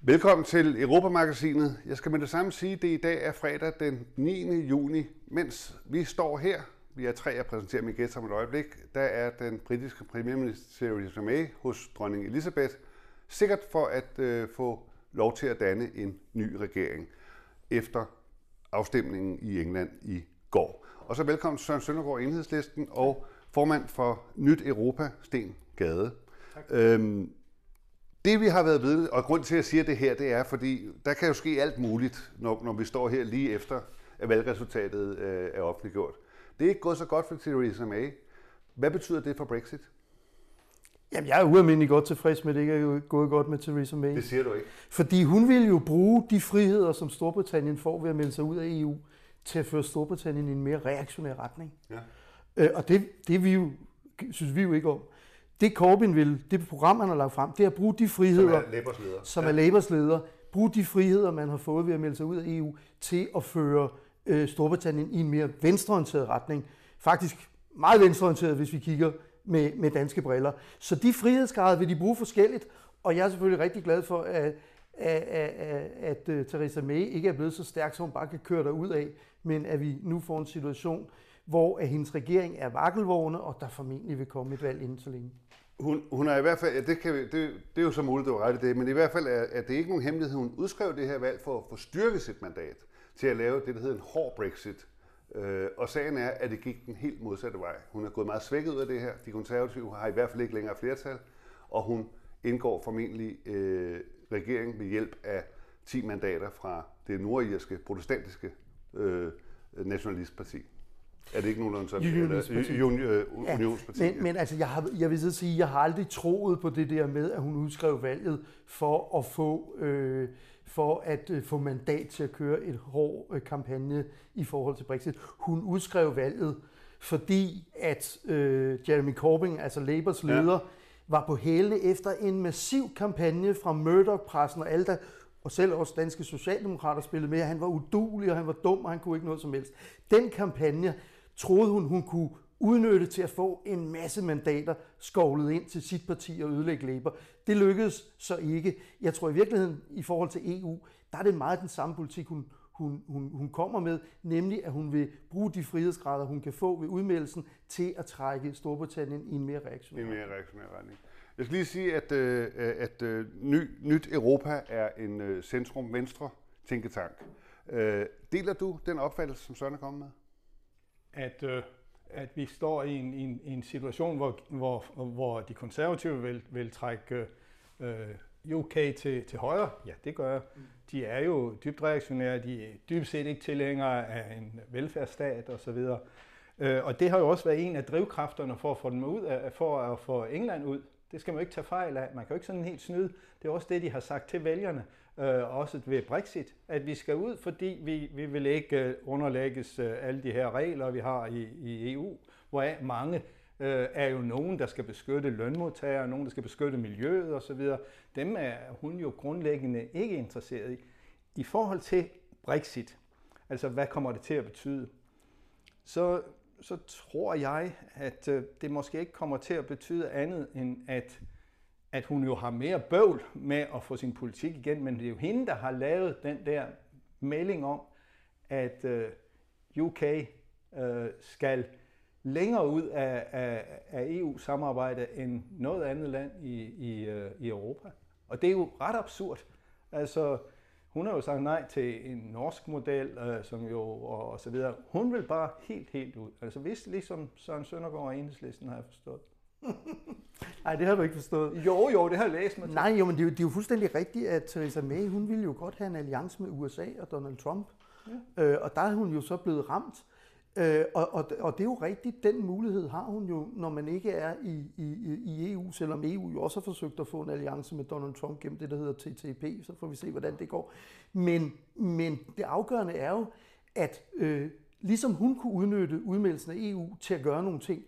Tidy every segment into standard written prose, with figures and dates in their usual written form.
Velkommen til Europa-magasinet. Jeg skal med det samme sige, at det i dag er fredag den 9. juni. Mens vi står her, vi er tre, jeg præsenterer min gæst om et øjeblik, der er den britiske premierminister Theresa May hos dronning Elizabeth, sikkert for at få lov til at danne en ny regering efter afstemningen i England i går. Og så velkommen Søren Søndergaard, Enhedslisten, og formand for Nyt Europa, Sten Gade. Det vi har været vidne, og grund til at sige det her, det er, fordi der kan jo ske alt muligt, når vi står her lige efter, at valgresultatet er offentliggjort. Det er ikke gået så godt for Theresa May. Hvad betyder det for Brexit? Jamen, jeg er ualmindelig godt tilfreds med, at det ikke er gået godt med Theresa May. Det siger du ikke. Fordi hun vil jo bruge de friheder, som Storbritannien får ved at melde sig ud af EU, til at føre Storbritannien i en mere reaktionær retning. Ja. Og det vi jo, synes vi jo ikke om. Det Corbyn vil, det program, han har lagt frem, det er at bruge de friheder, som er Labours leder, bruge de friheder, man har fået ved at melde sig ud af EU, til at føre Storbritannien i en mere venstreorienteret retning. Faktisk meget venstreorienteret, hvis vi kigger med danske briller. Så de frihedsgrader vil de bruge forskelligt, og jeg er selvfølgelig rigtig glad for, at Theresa May ikke er blevet så stærk, så hun bare kan køre derud af, men at vi nu får en situation, hvor hendes regering er vakkelvorne, og der formentlig vil komme et valg inden så længe. Hun er i hvert fald, det er jo så muligt, du har ret i det, men i hvert fald er det ikke nogen hemmelighed. Hun udskrev det her valg for at få styrket sit mandat til at lave det, der hedder en hård Brexit. Og sagen er, at det gik den helt modsatte vej. Hun er gået meget svækket ud af det her. De konservative har i hvert fald ikke længere flertal, og hun indgår formentlig regering ved hjælp af 10 mandater fra det nordirske, protestantiske nationalistparti. Er det ikke nogenlunde sådan? Unionsparti. Men altså, jeg vil så sige, jeg har aldrig troet på det der med, at hun udskrev valget for at få mandat til at køre et hård kampagne i forhold til Brexit. Hun udskrev valget, fordi at Jeremy Corbyn, altså Labours leder, var på hælene efter en massiv kampagne fra Murdoch-pressen og alle der, og selv også danske socialdemokrater spillede med, at han var uduelig, og han var dum, og han kunne ikke noget som helst. Den kampagne troede hun kunne udnytte til at få en masse mandater skovlet ind til sit parti og ødelægge Labour. Det lykkedes så ikke. Jeg tror i virkeligheden, i forhold til EU, der er det meget den samme politik, hun kommer med, nemlig at hun vil bruge de frihedsgrader, hun kan få ved udmeldelsen, til at trække Storbritannien i en mere reaktionær retning. Jeg skal lige sige, at Nyt Europa er en centrum-venstre tænketank. Deler du den opfattelse, som Søren er kommet med? At vi står i en situation, hvor de konservative vil trække UK til højre. Ja, det gør jeg. De er jo dybt reaktionære. De er dybest set ikke tilhængere af en velfærdsstat osv. Og det har jo også været en af drivkræfterne for at få dem ud, for at få England ud. Det skal man jo ikke tage fejl af. Man kan jo ikke sådan helt snyde. Det er også det, de har sagt til vælgerne, også ved Brexit, at vi skal ud, fordi vi vil ikke underlægges alle de her regler, vi har i EU, hvor mange er jo nogen, der skal beskytte lønmodtagere, nogen, der skal beskytte miljøet osv. Dem er hun jo grundlæggende ikke interesseret i. I forhold til Brexit, altså hvad kommer det til at betyde, så tror jeg, at det måske ikke kommer til at betyde andet, end at hun jo har mere bøvl med at få sin politik igen, men det er jo hende, der har lavet den der melding om, at UK skal længere ud af EU-samarbejde end noget andet land i Europa. Og det er jo ret absurd. Altså, hun har jo sagt nej til en norsk model, som jo og så videre. Hun vil bare helt ud. Altså vist ligesom Søren Søndergaard og Enhedslisten har jeg forstået. Nej, det har du ikke forstået. Jo, det har jeg læst mig til. Nej, jo, men det er jo fuldstændig rigtigt, at Theresa May, hun ville jo godt have en alliance med USA og Donald Trump. Ja. Og der er hun jo så blevet ramt. Og det er jo rigtigt, den mulighed har hun jo, når man ikke er i EU, selvom EU jo også har forsøgt at få en alliance med Donald Trump gennem det, der hedder TTIP, så får vi se, hvordan det går. Men det afgørende er jo, at ligesom hun kunne udnytte udmeldelsen af EU til at gøre nogle ting,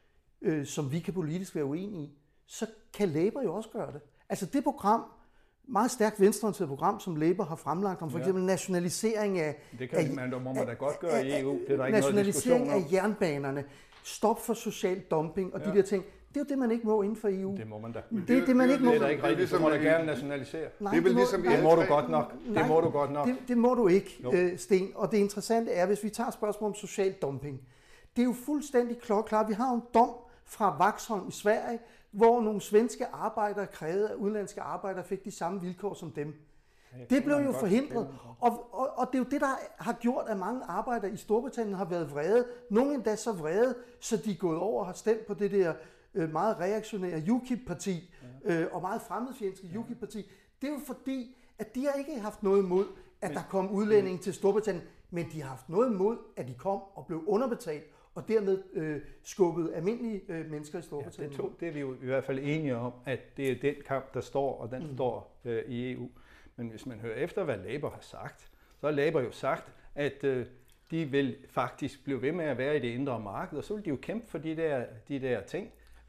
som vi kan politisk være uenige i, så kan Labour jo også gøre det. Altså det program, meget stærkt venstreorienteret program, som Labour har fremlagt om for eksempel nationalisering af... Det kan man da godt gøre i EU. Det er der ikke nationalisering af jernbanerne, stop for social dumping og de der ting. Det er jo det, man ikke må inden for EU. Det må man da. Det er det, man ikke må. Det er da ikke rigtigt. Så må du gerne nationalisere. Nej, det er vel ligesom det må du godt nok. Det må du godt nok. Det må du ikke, Sten. Og det interessante er, hvis vi tager spørgsmål om social dumping. Det er jo fuldstændig klart. Vi har jo en dom fra Vaxholm i Sverige, hvor nogle svenske arbejdere krævede, at udenlandske arbejdere fik de samme vilkår som dem. Det blev jo forhindret, og det er jo det, der har gjort, at mange arbejdere i Storbritannien har været vrede. Nogle endda så vrede, så de er gået over og har stemt på det der meget reaktionære UKIP-parti og meget fremmedfjendske UKIP-parti. Det er jo fordi, at de har ikke haft noget imod, at der kom udlændinge til Storbritannien, men de har haft noget imod, at de kom og blev underbetalt, og dermed skubbet almindelige mennesker i Storbritannien. Ja, det er vi jo i hvert fald enige om, at det er den kamp, der står, og den står i EU. Men hvis man hører efter, hvad Labour har sagt, så har Labour jo sagt, at de vil faktisk blive ved med at være i det indre marked, og så vil de jo kæmpe for de der ting.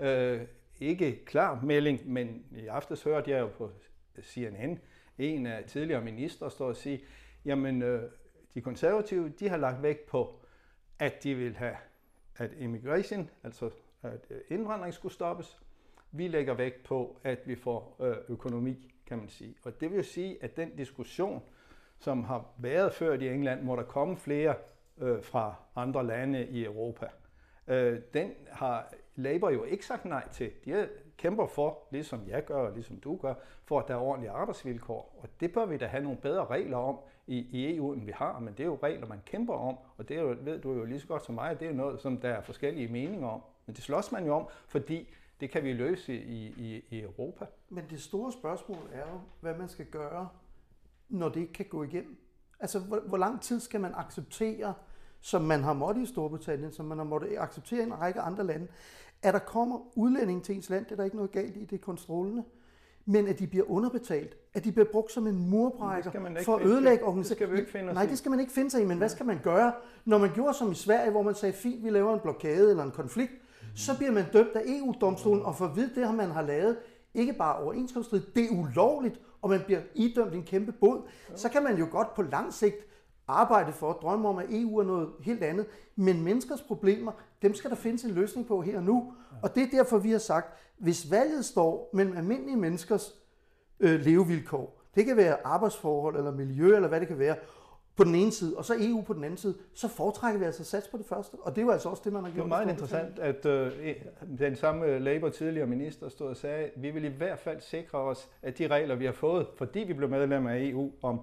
Ikke klar melding, men i aftes hørte jeg jo på CNN, en af tidligere ministre står og sige, jamen de konservative, de har lagt vægt på, at de vil have, at immigration, altså at indvandring skulle stoppes. Vi lægger vægt på, at vi får økonomi, kan man sige. Og det vil jo sige, at den diskussion, som har været ført i England, må der komme flere fra andre lande i Europa. Den har Labour jo ikke sagt nej til. De kæmper for, ligesom jeg gør og ligesom du gør, for at der er ordentlige arbejdsvilkår. Og det bør vi da have nogle bedre regler om i EU, end vi har. Men det er jo regler, man kæmper om, og det er jo, ved du jo lige så godt som mig, det er jo noget, som der er forskellige meninger om. Men det slås man jo om, fordi det kan vi løse i Europa. Men det store spørgsmål er jo, hvad man skal gøre, når det ikke kan gå igennem. Altså, hvor lang tid skal man acceptere, som man har måttet i Storbritannien, som man har måttet acceptere i en række andre lande, at der kommer udlændinge til ens land, det er der ikke noget galt i, det er kun strålende, men at de bliver underbetalt, at de bliver brugt som en murbrækker for at ødelægge organisationen. Nej, det skal man ikke finde sig i, men hvad skal man gøre, når man gjorde som i Sverige, hvor man sagde, fint, vi laver en blokade eller en konflikt, så bliver man dømt af EU-domstolen og får at vide, det man har lavet, ikke bare overenskomststrid, det er ulovligt, og man bliver idømt en kæmpe bod. Så kan man jo godt på lang sigt arbejde for at drømme om, at EU er noget helt andet, men menneskers problemer, dem skal der findes en løsning på her og nu. Og det er derfor, vi har sagt, hvis valget står mellem almindelige menneskers levevilkår, det kan være arbejdsforhold eller miljø eller hvad det kan være, på den ene side, og så EU på den anden side, så foretrækker vi altså sats på det første. Og det var altså også det, man har gjort. Det var meget interessant, at den samme Labour tidligere minister stod og sagde, at vi vil i hvert fald sikre os, at de regler, vi har fået, fordi vi blev medlem af EU om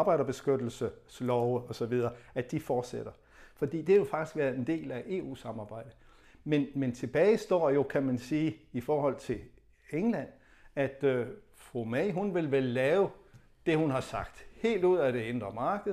arbejderbeskyttelseslove osv., at de fortsætter. Fordi det er jo faktisk været en del af EU-samarbejdet. Men tilbage står jo, kan man sige, i forhold til England, at fru May, hun vil vel lave det, hun har sagt, helt ud af det indre marked,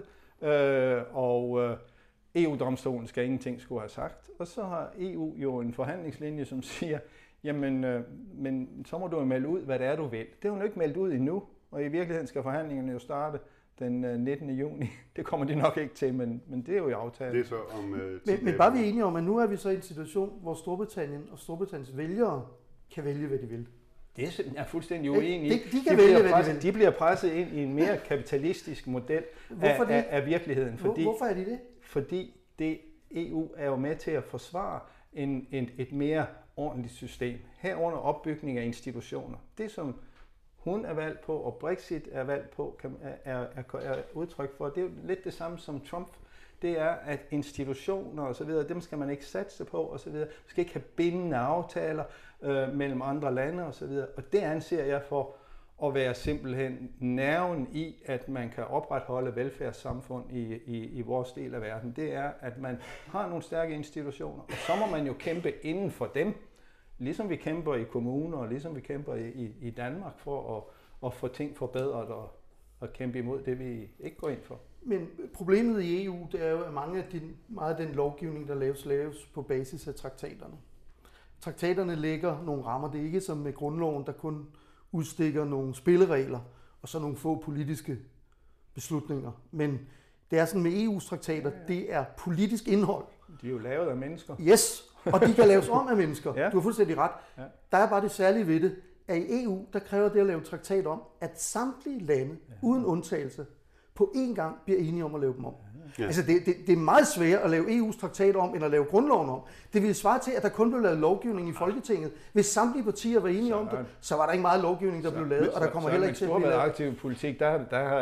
og EU-domstolen skal ingenting skulle have sagt. Og så har EU jo en forhandlingslinje, som siger, jamen, men så må du jo melde ud, hvad det er, du vil. Det er hun jo ikke meldt ud endnu, og i virkeligheden skal forhandlingerne jo starte den 19. juni. Det kommer de nok ikke til, men det er jo i aftalen. Det er så om men bare vi er enige om, at nu er vi så i en situation, hvor Storbritannien og Storbritanniens vælgere kan vælge, hvad de vil. Det er jeg fuldstændig uenig i. De bliver presset ind i en mere kapitalistisk model af virkeligheden. Hvorfor er de det? Fordi EU er jo med til at forsvare et mere ordentligt system. Herunder opbygning af institutioner. Det som hun er valgt på, og Brexit er valgt på, er udtryk for. Det er jo lidt det samme som Trump. Det er, at institutioner og så videre, dem skal man ikke satse på og så videre. Man skal ikke have bindende aftaler mellem andre lande og så videre. Og det anser jeg for at være simpelthen nerven i, at man kan opretholde velfærdssamfund i vores del af verden. Det er, at man har nogle stærke institutioner, og så må man jo kæmpe inden for dem, ligesom vi kæmper i kommuner, og ligesom vi kæmper i Danmark for at få ting forbedret og kæmpe imod det, vi ikke går ind for. Men problemet i EU, det er jo, at meget af den lovgivning, der laves på basis af traktaterne. Traktaterne lægger nogle rammer. Det er ikke som med grundloven, der kun udstikker nogle spilleregler og så nogle få politiske beslutninger. Men det er sådan med EU's traktater, det er politisk indhold. De er jo lavet af mennesker. Yes, og de kan laves om af mennesker. Ja. Du har fuldstændig ret. Ja. Der er bare det særlige ved det, at i EU, der kræver det at lave traktat om, at samtlige lande, uden undtagelse, på én gang bliver enige om at lave dem om. Ja. Altså det er meget svært at lave EU's traktat om, end at lave grundloven om. Det ville svare til, at der kun blev lavet lovgivning i Folketinget. Hvis samtlige partier var enige om det, så var der ikke meget lovgivning, der blev lavet, og der kommer heller ikke til at blive lavet. Aktiv politik, der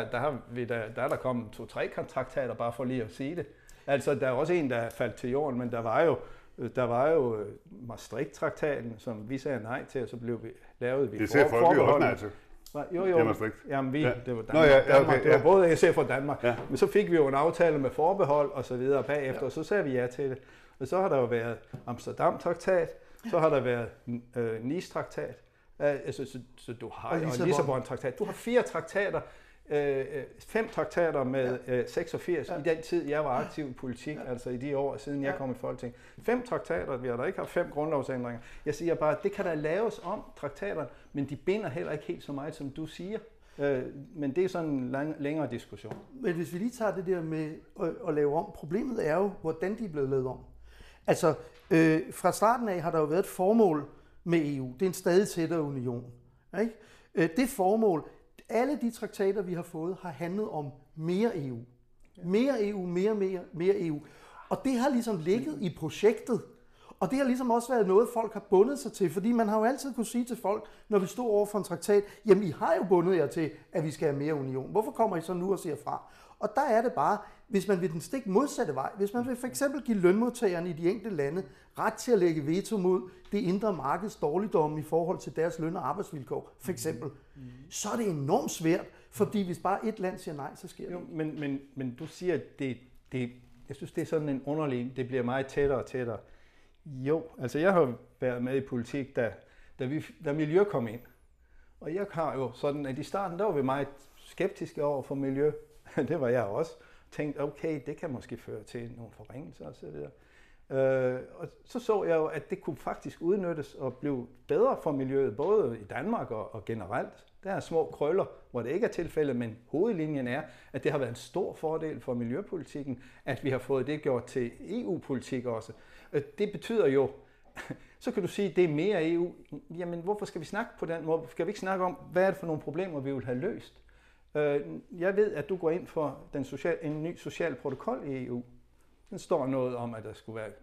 er der kommet 2-3 traktater, bare for lige at sige det. Altså, der er også en, der faldt til jorden, men der var jo Maastricht-traktaten, som vi sagde nej til, og så blev lavet vi. Det ser folk jo også nej til. Jo. Jamen vi, det var Danmark. Okay, det var både SF og Danmark. Ja. Men så fik vi jo en aftale med forbehold og så videre bagefter, og så sagde vi ja til det. Og så har der jo været Amsterdam-traktat, så har der været Nice-traktat, så du har og Lissabon-traktat. Du har 4 traktater, 5 traktater med 86 i den tid, jeg var aktiv i politik, altså i de år siden jeg kom i Folketinget. 5 traktater, vi har da ikke haft 5 grundlovsændringer. Jeg siger bare, at det kan der laves om traktaterne, men de binder heller ikke helt så meget, som du siger. Men det er sådan en længere diskussion. Men hvis vi lige tager det der med at lave om, problemet er jo, hvordan de er blevet lavet om. Altså, fra starten af har der jo været et formål med EU. Det er en stadig tættere union. Ikke? Det formål, alle de traktater, vi har fået, har handlet om mere EU. Mere EU, mere EU. Og det har ligesom ligget i projektet. Og det har ligesom også været noget, folk har bundet sig til. Fordi man har jo altid kunne sige til folk, når vi stod over for en traktat, jamen I har jo bundet jer til, at vi skal have mere union. Hvorfor kommer I så nu og siger fra? Og der er det bare, hvis man vil den stik modsatte vej, hvis man vil for eksempel give lønmodtagerne i de enkelte lande ret til at lægge veto mod det indre markeds dårligdomme i forhold til deres løn- og arbejdsvilkår, for eksempel, så er det enormt svært, fordi hvis bare et land siger nej, så sker det. Jo, men du siger, at jeg synes, det er sådan en underlig, det bliver meget tættere og tættere. Jo, altså jeg har været med i politik, da miljø kom ind. Og jeg har jo sådan, at i starten, der var vi meget skeptiske over for miljø. Det var jeg også. Tænkte, okay, det kan måske føre til nogle forringelser og så videre. Og så jeg jo, at det kunne faktisk udnyttes og blive bedre for miljøet, både i Danmark og generelt. Der er små krøller, hvor det ikke er tilfældet, men hovedlinjen er, at det har været en stor fordel for miljøpolitikken, at vi har fået det gjort til EU-politik også. Det betyder jo, så kan du sige, at det er mere EU. Jamen, hvorfor skal vi snakke på den måde? Skal vi ikke snakke om, hvad er det for nogle problemer, vi vil have løst? Jeg ved, at du går ind for en ny social protokol i EU. Den står noget om, at der skulle være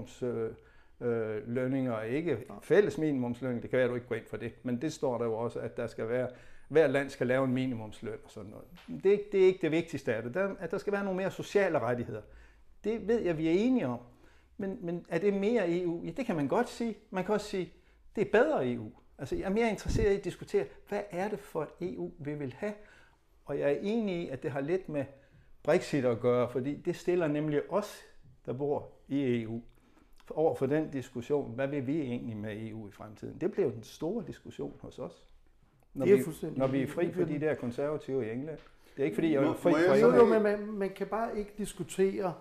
minimumslønninger og ikke fælles minimumslønning. Det kan være, at du ikke går ind for det, men det står der jo også, at der skal være, hver land skal lave en minimumsløn og sådan noget. Det er ikke det vigtigste af det. At der skal være nogle mere sociale rettigheder. Det ved jeg, vi er enige om. Men er det mere EU? Ja, det kan man godt sige. Man kan også sige, det er bedre EU. Altså, jeg er mere interesseret i at diskutere, hvad er det for et EU, vi vil have? Og jeg er enig i, at det har lidt med Brexit at gøre, fordi det stiller nemlig os, der bor i EU, over for den diskussion, hvad vil vi egentlig med EU i fremtiden? Det bliver jo den store diskussion hos os, når vi er fri for de der konservative i England. Det er ikke fordi, jeg er fri for England. Men man kan bare ikke diskutere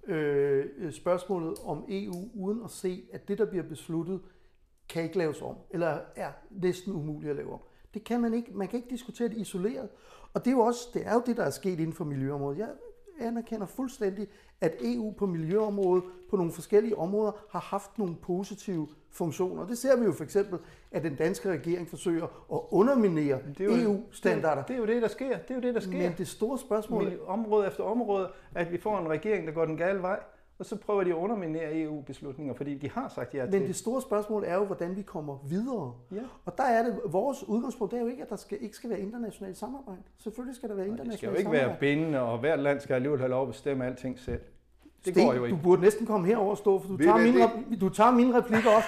spørgsmålet om EU, uden at se, at det, der bliver besluttet, kan ikke laves om, eller er næsten umuligt at lave om. Det kan man ikke. Man kan ikke diskutere det isoleret. Og det er jo det, der er sket inden for miljøområdet. Jeg anerkender fuldstændig, at EU på miljøområdet, på nogle forskellige områder, har haft nogle positive funktioner. Det ser vi jo for eksempel, at den danske regering forsøger at underminere EU-standarder. Det er jo det, der sker. Men det store spørgsmål område efter område, at vi får en regering, der går den gale vej, og så prøver de at underminere EU-beslutninger, fordi de har sagt ja til. Men det store spørgsmål er jo, hvordan vi kommer videre. Ja. Og der er det, vores udgangspunkt, det er jo ikke, at der ikke skal være internationalt samarbejde. Selvfølgelig skal der være internationalt samarbejde. Det skal jo ikke være bindende, og hvert land skal alligevel have lov at bestemme alting selv. Det går jo ikke. Du burde næsten komme herover og stå, for du tager mine replikker også.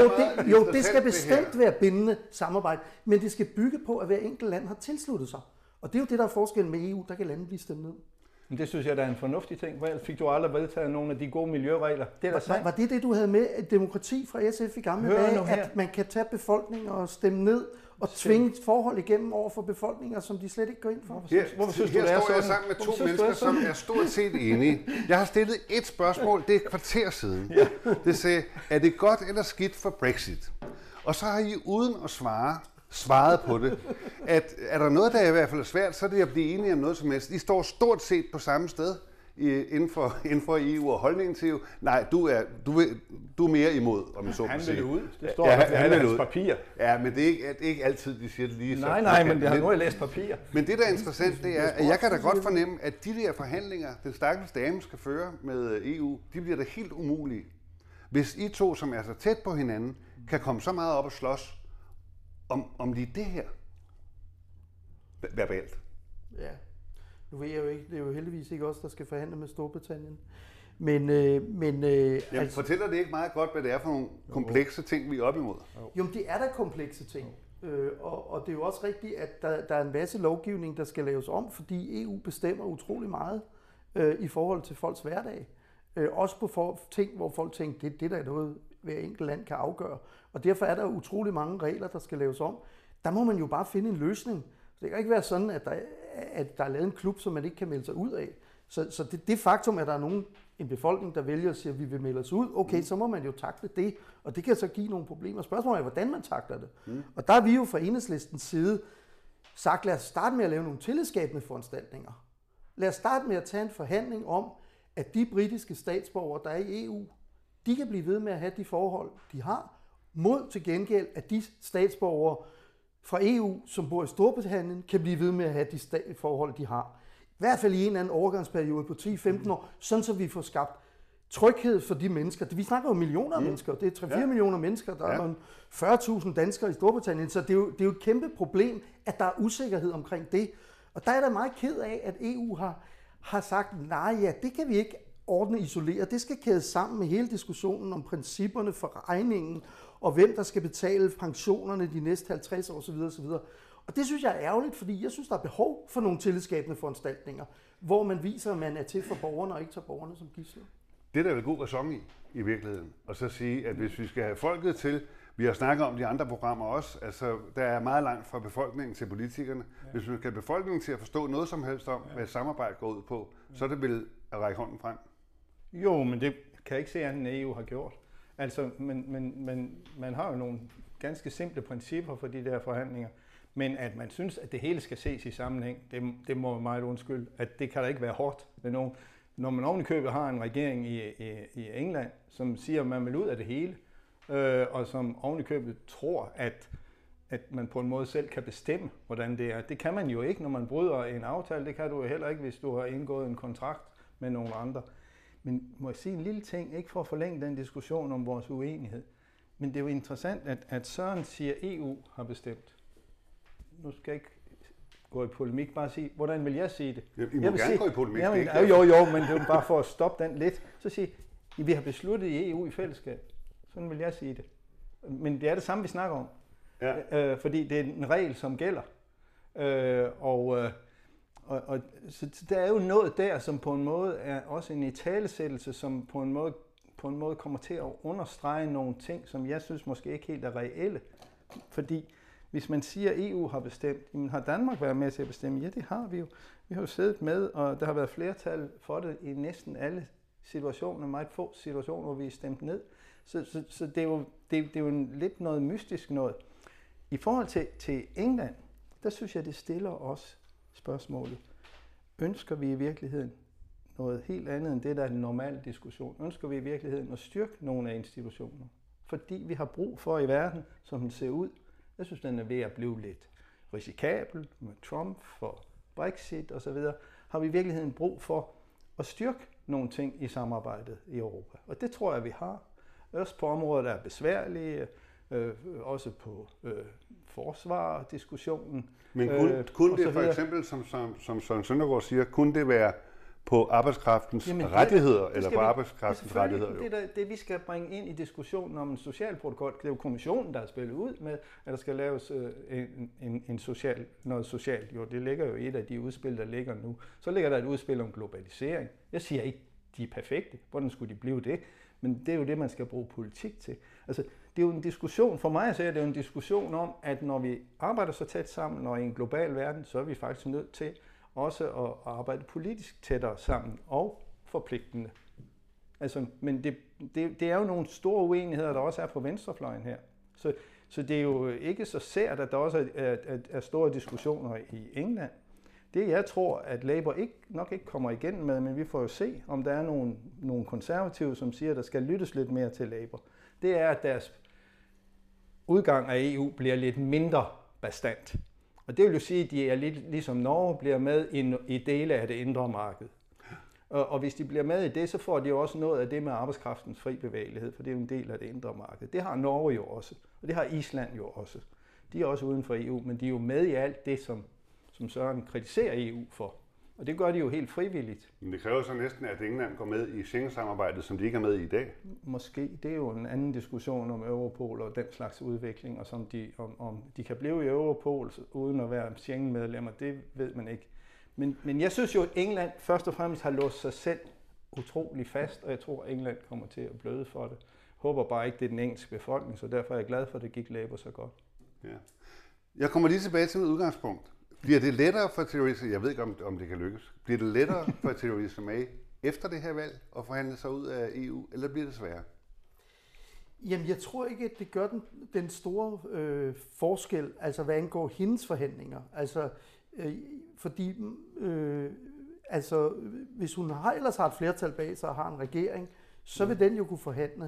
Det skal bestemt være bindende samarbejde, men det skal bygge på, at hver enkelt land har tilsluttet sig. Og det er jo det, der er forskellen med EU. Der kan landet blive stemt ned. Men det synes jeg, der er en fornuftig ting. Hvor fik du aldrig vedtaget nogle af de gode miljøregler? Det var det, du havde med demokrati fra SF i gamle dage, at man kan tage befolkningen og stemme ned og tvinge forhold igennem over for befolkninger, som de slet ikke går ind for? Hvorfor synes du, her står jeg sammen med 2 mennesker, som er stort set enige. Jeg har stillet et spørgsmål, det er et kvarter siden. Det sagde, er det godt eller skidt for Brexit? Og så har I uden at svaret på det, at er der noget, der i hvert fald er svært, så er det at blive enige om noget som helst. I står stort set på samme sted. inden for EU og holdningen til EU. Nej, du er mere imod, om jeg så han må sige. vil ud. Det står der på alle hans papirer. Ja, men det er ikke altid, de siger det lige så. Nej, men det har nu læst papirer. Men det, der er interessant, det er, at jeg kan da godt fornemme, at de der forhandlinger, den stakkels dame skal føre med EU, de bliver da helt umulige. Hvis I to, som er så tæt på hinanden, kan komme så meget op og slås om lige det her verbalt. Ja, nu ved jeg jo ikke, det er jo heldigvis ikke os, der skal forhandle med Storbritannien. Men altså, fortæller det ikke meget godt, hvad det er for nogle komplekse ting, vi er op imod? Jo, men det er da komplekse ting. Og det er jo også rigtigt, at der er en masse lovgivning, der skal laves om, fordi EU bestemmer utrolig meget i forhold til folks hverdag. Også på ting, hvor folk tænker, det er der noget, hver enkelt land kan afgøre. Og derfor er der utrolig mange regler, der skal laves om. Der må man jo bare finde en løsning. Det kan ikke være sådan, at der er lavet en klub, som man ikke kan melde sig ud af. Så det faktum, at der er en befolkning, der vælger at sige, at vi vil melde os ud, okay, så må man jo takle det, og det kan så give nogle problemer. Spørgsmålet er, hvordan man takler det. Og der er vi jo fra Enhedslistens side sagt, lad os starte med at lave nogle tillidsskabende foranstaltninger. Lad os starte med at tage en forhandling om, at de britiske statsborgere, der er i EU, de kan blive ved med at have de forhold, de har, mod til gengæld, at de statsborgere fra EU, som bor i Storbritannien, kan blive ved med at have de forhold, de har. I hvert fald i en eller anden overgangsperiode på 10-15 år, sådan så vi får skabt tryghed for de mennesker. Vi snakker jo millioner af mennesker, det er 3-4 millioner mennesker, der er 40.000 danskere i Storbritannien, så det er jo et kæmpe problem, at der er usikkerhed omkring det. Og der er jeg da meget ked af, at EU har sagt, nej, ja, det kan vi ikke ordne isoleret. Det skal kædes sammen med hele diskussionen om principperne for regningen, og hvem der skal betale pensionerne de næste 50 år osv. osv. Og det synes jeg er ærgerligt, fordi jeg synes, der er behov for nogle tillidsskabende foranstaltninger, hvor man viser, at man er til for borgerne og ikke tager borgerne som gidsler. Det er der vel god ræson i virkeligheden. Og så sige, at hvis vi skal have folket til, vi har snakket om de andre programmer også, altså der er meget langt fra befolkningen til politikerne. Ja. Hvis vi skal have befolkningen til at forstå noget som helst om, hvad samarbejde går ud på, så er det vel at række hånden frem. Jo, men det kan jeg ikke se, at EU har gjort. Altså, men man har jo nogle ganske simple principper for de der forhandlinger. Men at man synes, at det hele skal ses i sammenhæng, det må meget undskylde, at det kan da ikke være hårdt ved nogen. Når man oven i købet har en regering i England, som siger, at man vil ud af det hele, og som oven i købet tror, at man på en måde selv kan bestemme, hvordan det er. Det kan man jo ikke, når man bryder en aftale. Det kan du jo heller ikke, hvis du har indgået en kontrakt med nogle andre. Men må jeg sige en lille ting, ikke for at forlænge den diskussion om vores uenighed, men det er jo interessant, at Søren siger, at EU har bestemt. Nu skal jeg ikke gå i polemik, bare sige, hvordan vil jeg sige det? I må gerne gå i polemik. Jo, men det er bare for at stoppe den lidt. Så sige, vi har besluttet i EU i fællesskab. Sådan vil jeg sige det. Men det er det samme, vi snakker om. Ja. Fordi det er en regel, som gælder. Så der er jo noget der, som på en måde er også en italesættelse, som på en måde kommer til at understrege nogle ting, som jeg synes måske ikke helt er reelle. Fordi hvis man siger, at EU har bestemt, jamen har Danmark været med til at bestemme? Ja, det har vi jo. Vi har jo siddet med, og der har været flertal for det i næsten alle situationer, meget få situationer, hvor vi er stemt ned. Så det er jo lidt noget mystisk noget. I forhold til England, der synes jeg, det stiller os spørgsmålet. Ønsker vi i virkeligheden noget helt andet end det, der er den normale diskussion? Ønsker vi i virkeligheden at styrke nogle af institutioner? Fordi vi har brug for i verden, som den ser ud. Jeg synes, den er ved at blive lidt risikabel med Trump og Brexit osv. Har vi i virkeligheden brug for at styrke nogle ting i samarbejdet i Europa? Og det tror jeg, vi har. Også på områder, der er besværlige, også på forsvar-diskussionen. Men kunne det for eksempel, som Søren Søndergaard siger, kunne det være på arbejdskraftens rettigheder, eller på arbejdskraftens rettigheder? Jo. Det vi skal bringe ind i diskussionen om en social protokol, det er jo kommissionen, der har spillet ud med, at der skal laves noget socialt. Jo, det ligger jo i et af de udspil, der ligger nu. Så ligger der et udspil om globalisering. Jeg siger ikke, de er perfekte. Hvordan skulle de blive det? Men det er jo det, man skal bruge politik til. Altså, det er jo en diskussion, for mig så er det jo en diskussion om, at når vi arbejder så tæt sammen, og i en global verden, så er vi faktisk nødt til også at arbejde politisk tættere sammen og forpligtende. Altså, men det er jo nogle store uenigheder, der også er på venstrefløjen her. Så det er jo ikke så sært, at der også er store diskussioner i England. Det jeg tror, at Labour nok ikke kommer igen med, men vi får jo se, om der er nogle konservative, som siger, at der skal lyttes lidt mere til Labour. Det er, at deres udgang af EU bliver lidt mindre bastant. Og det vil jo sige, at de er lidt ligesom Norge bliver med i dele af det indre marked. Og hvis de bliver med i det, så får de jo også noget af det med arbejdskraftens fri bevægelighed, for det er jo en del af det indre marked. Det har Norge jo også, og det har Island jo også. De er også uden for EU, men de er jo med i alt det, som Søren kritiserer EU for. Og det gør de jo helt frivilligt. Men det kræver så næsten, at England går med i Schengen-samarbejdet, som de ikke er med i dag. Måske. Det er jo en anden diskussion om Europol og den slags udvikling, og om de kan blive i Europol uden at være Schengen-medlemmer, det ved man ikke. Men jeg synes jo, at England først og fremmest har låst sig selv utrolig fast, og jeg tror, at England kommer til at bløde for det. Håber bare ikke, det er den engelske befolkning, så derfor er jeg glad for, at det gik Labour så godt. Ja. Jeg kommer lige tilbage til mit udgangspunkt. Bliver det lettere for Theresa, jeg ved ikke, om det kan lykkes, bliver det lettere for Theresa May efter det her valg at forhandle sig ud af EU, eller bliver det sværere? Jamen, jeg tror ikke, at det gør den store forskel, altså hvad angår hendes forhandlinger. Altså, fordi hvis hun ellers har et flertal bag sig og har en regering, så vil den jo kunne forhandle.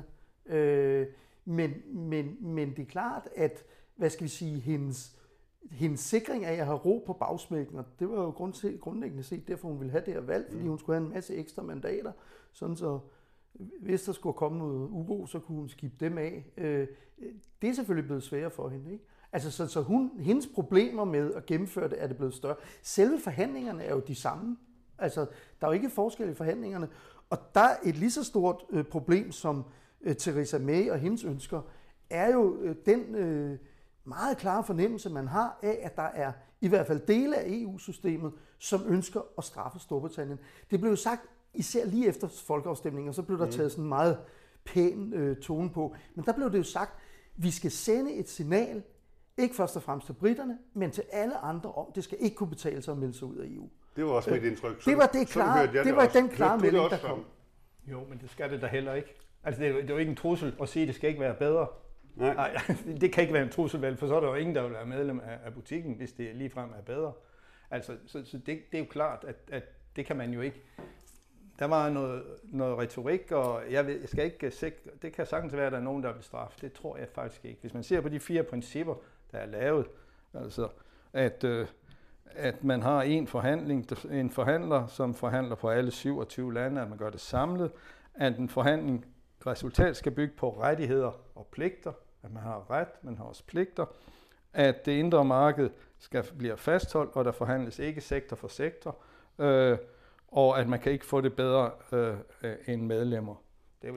Men det er klart, at hvad skal vi sige, hendes sikring af at have ro på bagsmækken, og det var jo grundlæggende set derfor, hun ville have det her valg, fordi hun skulle have en masse ekstra mandater, sådan så hvis der skulle komme noget uro, så kunne hun skifte dem af. Det er selvfølgelig blevet sværere for hende, ikke? Altså, så hendes problemer med at gennemføre det, er det blevet større. Selve forhandlingerne er jo de samme. Altså, der er jo ikke forskel i forhandlingerne. Og der er et lige så stort problem, som Theresa May og hendes ønsker, er jo den meget klare fornemmelse, man har af, at der er i hvert fald dele af EU-systemet, som ønsker at straffe Storbritannien. Det blev jo sagt, især lige efter folkeafstemningen, og så blev der taget sådan en meget pæn tone på. Men der blev det jo sagt, vi skal sende et signal, ikke først og fremmest til britterne, men til alle andre om, det skal ikke kunne betale sig at melde sig ud af EU. Det var også mit indtryk. Det var den klare melding, der kom. Jo, men det skal det da heller ikke. Altså, det er jo ikke en trussel at sige, at det skal ikke være bedre. Nej, det kan ikke være en trussel, vel, for så er der jo ingen, der vil være medlem af butikken, hvis det ligefrem er bedre. Altså, så det er jo klart, at det kan man jo ikke. Der var noget retorik, og jeg skal ikke det kan sagtens være, at der er nogen, der vil straffe. Det tror jeg faktisk ikke. Hvis man ser på de 4 principper, der er lavet, altså at man har en forhandler, som forhandler på alle 27 lande, at man gør det samlet, at en forhandling resultat skal bygge på rettigheder og pligter, at man har ret, man har også pligter, at det indre marked bliver fastholdt, og der forhandles ikke sektor for sektor, og at man kan ikke få det bedre end medlemmer. Det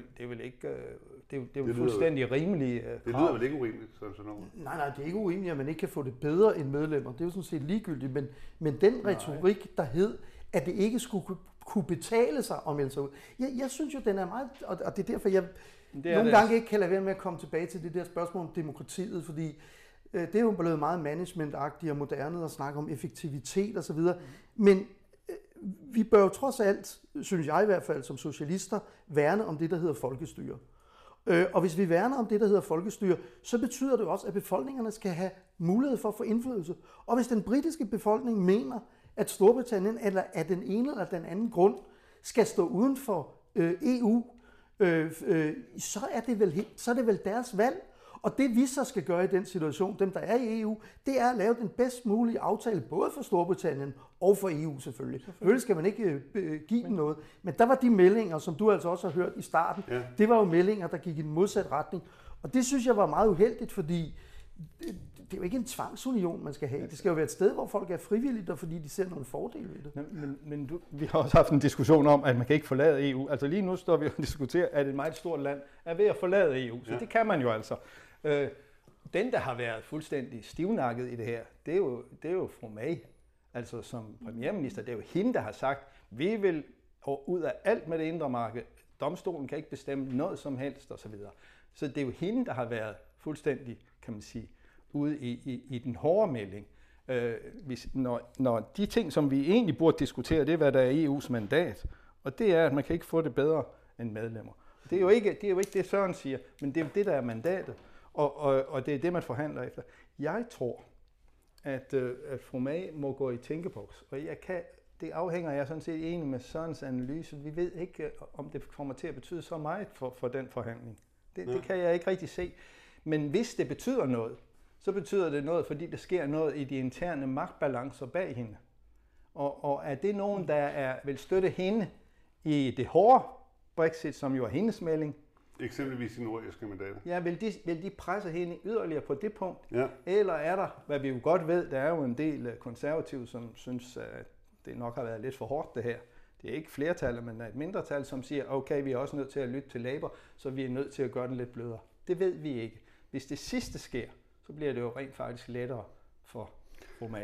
er vel fuldstændig rimeligt. Det lyder vel ikke urimeligt, sådan noget? Nej, det er ikke urimeligt, at man ikke kan få det bedre end medlemmer. Det er jo sådan set ligegyldigt, men den retorik, der hed, at det ikke skulle kunne betale sig at melde sig ud. Jeg synes jo, den er meget, og det er derfor, jeg nogle gange ikke kan lade være med at komme tilbage til det der spørgsmål om demokratiet, fordi det er jo blevet meget managementagtigt og moderne at snakke om effektivitet osv., men vi bør jo trods alt, synes jeg i hvert fald som socialister, værne om det, der hedder folkestyre. Og hvis vi værner om det, der hedder folkestyre, så betyder det også, at befolkningerne skal have mulighed for at få indflydelse. Og hvis den britiske befolkning mener, at Storbritannien eller af den ene eller den anden grund skal stå uden for EU, så er det vel deres valg. Og det vi så skal gøre i den situation, dem der er i EU, det er at lave den bedst mulige aftale, både for Storbritannien og for EU selvfølgelig. Selvfølgelig skal man ikke give dem noget. Men der var de meldinger, som du altså også har hørt i starten, det var jo meldinger, der gik i den modsatte retning. Og det synes jeg var meget uheldigt, fordi det er jo ikke en tvangsunion, man skal have. Det skal jo være et sted, hvor folk er frivillige, og fordi de ser nogle fordele ved det. Men vi har også haft en diskussion om, at man kan ikke forlade EU. Altså lige nu står vi og diskuterer, at et meget stort land er ved at forlade EU. Så det kan man jo altså. Den, der har været fuldstændig stivnakket i det her, det er jo fru May. Altså som premierminister, det er jo hende, der har sagt, vi vil ud af alt med det indre marked. Domstolen kan ikke bestemme noget som helst osv. Så det er jo hende, der har været fuldstændig, kan man sige, ude i den hårde melding. Når de ting, som vi egentlig burde diskutere, det er, hvad der er EU's mandat. Og det er, at man kan ikke få det bedre end medlemmer. Det er jo ikke det, Søren siger, men det er jo det, der er mandatet. Og det er det, man forhandler efter. Jeg tror, at fru May må gå i tænkeboks. Og det afhænger jeg sådan set enig med Sørens analyse. Vi ved ikke, om det kommer til at betyde så meget for den forhandling. Det kan jeg ikke rigtig se. Men hvis det betyder noget, så betyder det noget, fordi der sker noget i de interne magtbalancer bag hende. Og er det nogen, der vil støtte hende i det hårde Brexit, som jo er hendes melding? Eksempelvis i nordirske mandater. Ja, vil de presse hende yderligere på det punkt? Ja. Eller er der, hvad vi jo godt ved, der er jo en del konservative, som synes, at det nok har været lidt for hårdt det her. Det er ikke flertallet, men et mindretal, som siger, okay, vi er også nødt til at lytte til Labour, så vi er nødt til at gøre den lidt blødere. Det ved vi ikke. Hvis det sidste sker, så bliver det jo rent faktisk lettere for fru May.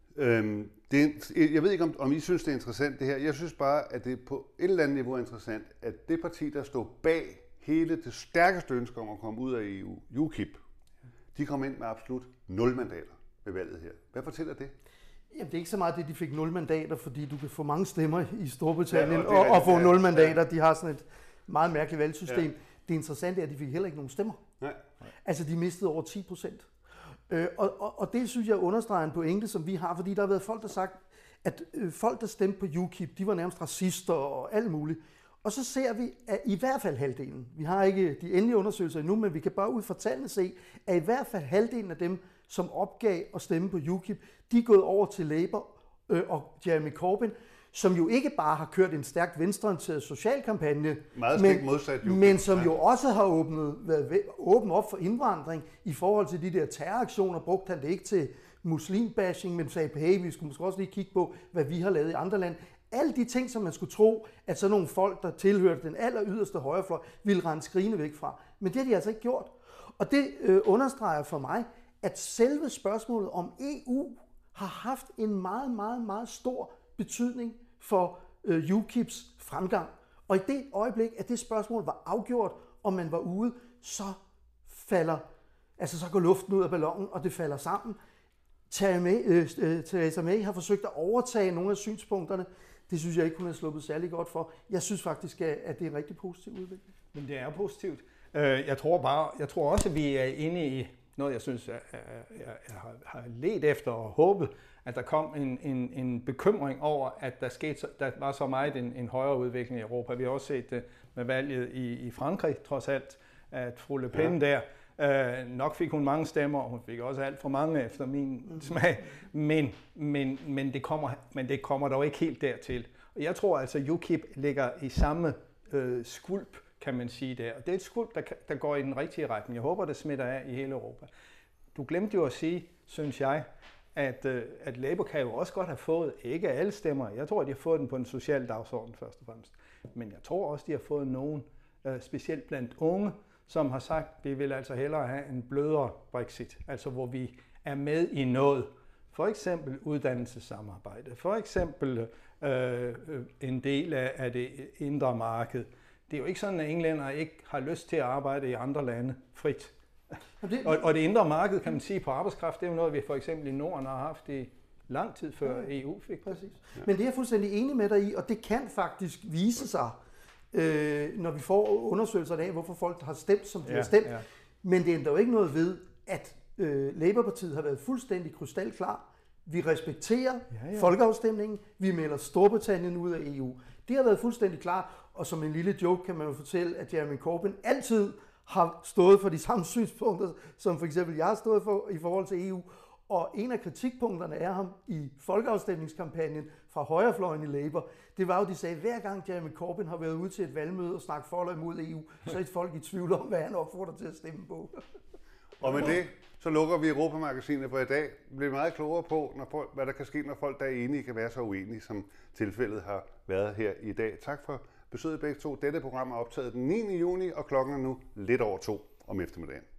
Jeg ved ikke, om I synes, det er interessant det her. Jeg synes bare, at det på et eller andet niveau er interessant, at det parti, der står bag hele det stærkeste ønske om at komme ud af EU, UKIP, de kom ind med absolut 0 mandater ved valget her. Hvad fortæller det? Jamen, det er ikke så meget det, de fik 0 mandater, fordi du kan få mange stemmer i Storbritannien og få 0 mandater. De har sådan et meget mærkeligt valgsystem. Ja. Det interessante er, at de fik heller ikke nogen stemmer. Nej. Altså, de mistede over 10%. Og det synes jeg understreger en pointe, som vi har, fordi der har været folk, der har sagt, at folk, der stemte på UKIP, de var nærmest racister og alt muligt. Og så ser vi, at i hvert fald halvdelen, vi har ikke de endelige undersøgelser endnu, men vi kan bare ud fra tallene se, at i hvert fald halvdelen af dem, som opgav at stemme på UKIP, de er gået over til Labour og Jeremy Corbyn, som jo ikke bare har kørt en stærkt venstreorienteret socialkampagne, men som jo også har været åbnet op for indvandring i forhold til de der terroraktioner. Brugte han det ikke til muslimbashing, men sagde, hey, vi skulle måske også lige kigge på, hvad vi har lavet i andre lande. Alle de ting, som man skulle tro, at sådan nogle folk, der tilhørte den aller yderste højrefløj, ville rende skrigende væk fra. Men det har de altså ikke gjort. Og det understreger for mig, at selve spørgsmålet om EU har haft en meget, meget, meget stor betydning for UKIPs fremgang. Og i det øjeblik, at det spørgsmål var afgjort, og man var ude, så går luften ud af ballonen, og det falder sammen. Theresa May har forsøgt at overtage nogle af synspunkterne. Det synes jeg ikke, hun har sluppet særlig godt for. Jeg synes faktisk, at det er en rigtig positiv udvikling. Men det er positivt. Jeg tror også, at vi er inde i noget, jeg synes, jeg har ledt efter og håbet, at der kom en bekymring over, at der var så meget en højere udvikling i Europa. Vi har også set det med valget i Frankrig, trods alt, at fru Le Pen nok fik hun mange stemmer, og hun fik også alt for mange efter min smag, men det kommer dog ikke helt dertil. Og jeg tror altså, UKIP ligger i samme skulp, kan man sige der. Og det er et skulp, der går i den rigtige retning. Jeg håber, det smitter af i hele Europa. Du glemte jo at sige, synes jeg, at Labour kan jo også godt have fået, ikke alle stemmer, jeg tror, de har fået den på en social dagsorden først og fremmest, men jeg tror også, de har fået nogen, specielt blandt unge, som har sagt, at vi vil altså hellere have en blødere Brexit, altså hvor vi er med i noget. For eksempel uddannelsessamarbejde, for eksempel en del af det indre marked. Det er jo ikke sådan, at englænder ikke har lyst til at arbejde i andre lande frit. Og det indre marked, kan man sige, på arbejdskraft, det er jo noget, vi for eksempel i Norden har haft i lang tid før EU fik. Præcis. Ja. Men det er jeg fuldstændig enig med dig i, og det kan faktisk vise sig, når vi får undersøgelser af, hvorfor folk har stemt, som de har stemt. Ja. Men det ændrer jo ikke noget ved, at Labour-partiet har været fuldstændig krystalklar. Vi respekterer folkeafstemningen. Vi melder Storbritannien ud af EU. Det har været fuldstændig klart, og som en lille joke kan man jo fortælle, at Jeremy Corbyn altid har stået for de samme synspunkter, som for eksempel jeg har stået for i forhold til EU. Og en af kritikpunkterne af ham i folkeafstemningskampagnen fra højrefløjen i Labour, det var jo, de sagde, at hver gang Jeremy Corbyn har været ude til et valgmøde og snakket for eller imod EU, så er folk i tvivl om, hvad han opfordrer til at stemme på. Og med det, så lukker vi Europa-magasinet for i dag. Vi bliver meget klogere på, hvad der kan ske, når folk, der er enige, kan være så uenige, som tilfældet har været her i dag. Tak for besøget begge to. Dette program er optaget den 9. juni, og klokken er nu lidt over 2 om eftermiddagen.